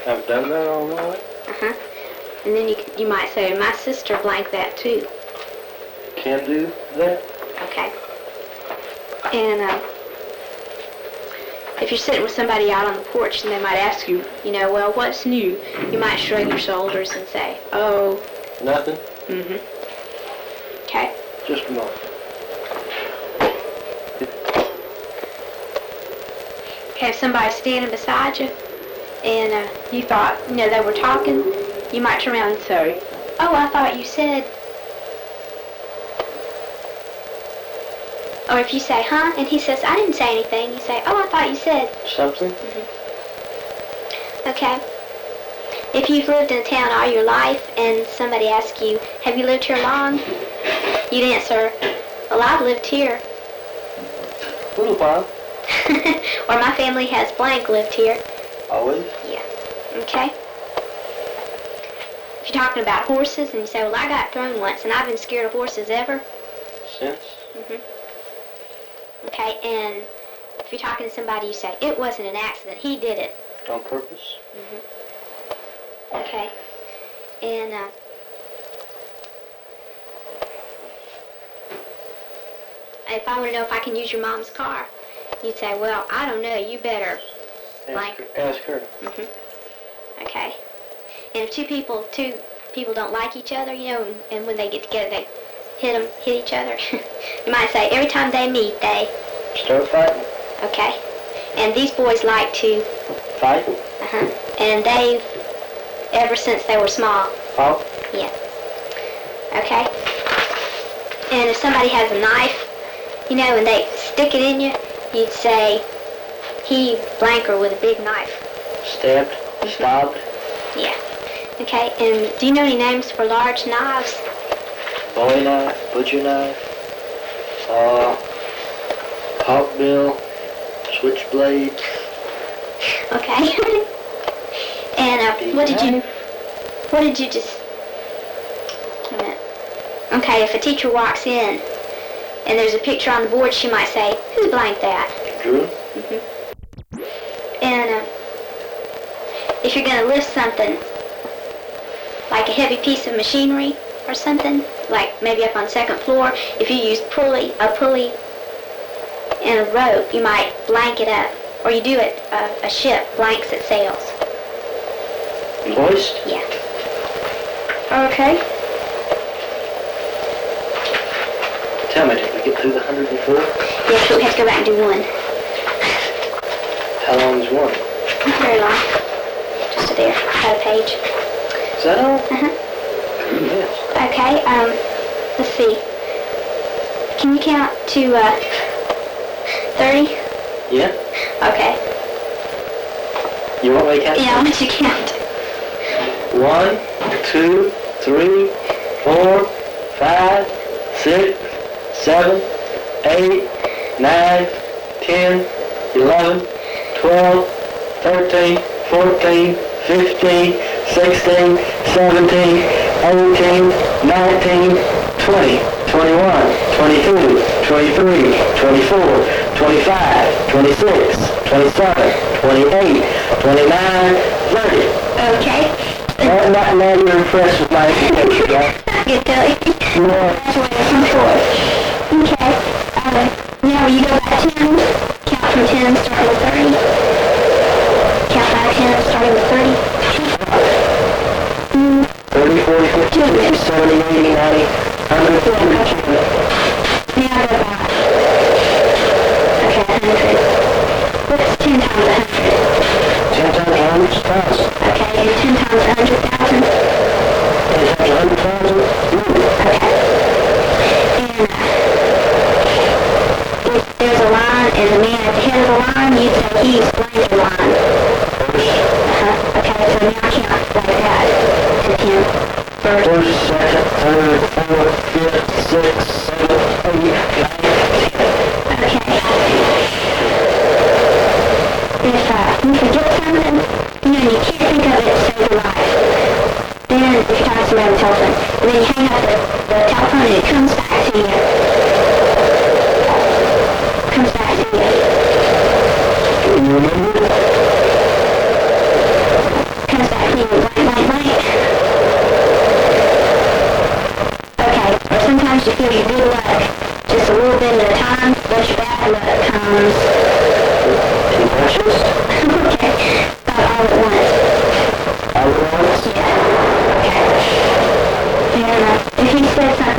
I've done that all my life. Uh-huh. And then you might say, my sister blank that too. Can do that? Okay. And if you're sitting with somebody out on the porch and they might ask you, well, what's new? You might shrug your shoulders and say, oh. Nothing? Mm-hmm. Okay. Just a moment. Have somebody standing beside you and you thought, they were talking, you might turn around and say, oh, I thought you said. Or if you say, huh? And he says, I didn't say anything. You say, oh, I thought you said. Something? Mm-hmm. Okay. If you've lived in a town all your life and somebody asks you, have you lived here long? You'd answer, well, I've lived here. A little while. Or my family has blank lived here. Always? Yeah. Okay. If you're talking about horses and you say, well, I got thrown once and I've been scared of horses ever. Since? Mm-hmm. Okay, and if you're talking to somebody, you say, it wasn't an accident, he did it. On purpose? Mm-hmm. Okay, and if I want to know if I can use your mom's car, you'd say, well, I don't know, you better blank. Ask her. Mm-hmm. Okay, and if two people don't like each other, and when they get together, they hit each other. You might say, every time they meet, they start fighting. Okay. And these boys like to fight. Uh-huh. And they've ever since they were small. Oh. Yeah. Okay. And if somebody has a knife, and they stick it in you, you'd say, he blank her with a big knife. Stabbed. Stabbed. Yeah. Okay. And do you know any names for large knives? Bowie knife, butcher knife, hawkbill, switchblade. Okay. And what did you just? A minute. Okay, if a teacher walks in and there's a picture on the board, she might say, "Who blanked that?" Drew. Mhm. And if you're going to lift something, like a heavy piece of machinery or something, like maybe up on the second floor, if you use a pulley and a rope, you might blank it up. Or you do it, a ship blanks its sails. Hoist? Yeah. Okay. Tell me, did we get through the 104? Yeah, so we have to go back and do one. How long is one? Not very long. Just there, about a page. Is that all? Uh-huh. Yes. Okay, let's see. Can you count to 30? Yeah. Okay. You want me to count? Yeah, I want you to count. 1, 2, 3, 4, 5, 6, 7, 8, 9, 10, 11, 12, 13, 14, 15, 16, 17, 18, 19, 20, 21, 22, 23, 24, 25, 26, 27, 28, 29, 30. Okay. Now you're impressed with my education, right? Good, Billy. Yeah. Graduated from 4. Okay. Now you go back 10. Count from 10, starting with 30. Count back 10, starting with 30. 30, 40, 50, 60, 70, 80, 90, 100, 100. Now go back. Okay, 100. What's 10 times 100? 10 times 100,000. Okay, and 10 times 100,000? 10 times 100,000. Okay. And if there's a line and the man at the head of the line, you'd say he's blank the line. Okay, so now count like that to 10. First, second, third, fourth, fifth, sixth, seventh, 8, 9, 10. Okay. If you forget something, and you can't think of it, save your life. Then if you're talking to somebody on the telephone, and then you hang up the telephone and it comes back to you. Comes back to you. Can you remember?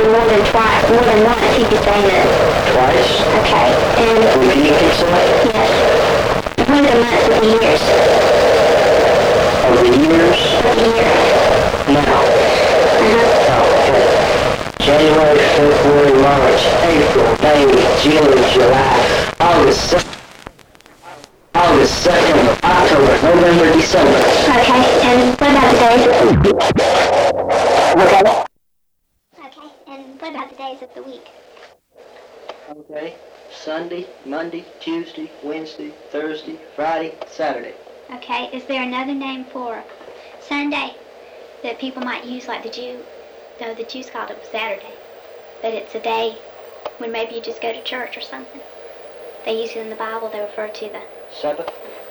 for more than once, he could say that. Twice. Okay. And Repeat consent. yes. What are the months of the years? Of the years. Of the year. Now. Uh-huh. Okay. January, February, March, April, May, June, July, August, September, October, November, December. Okay. And what about the days of the week? Okay. Okay. And what about the days of the week? Okay. Sunday, Monday, Tuesday, Wednesday, Thursday, Friday, Saturday. Okay. Is there another name for Sunday that people might use, like the Jews called it Saturday, but it's a day when maybe you just go to church or something? They use it in the Bible. They refer to the Sabbath.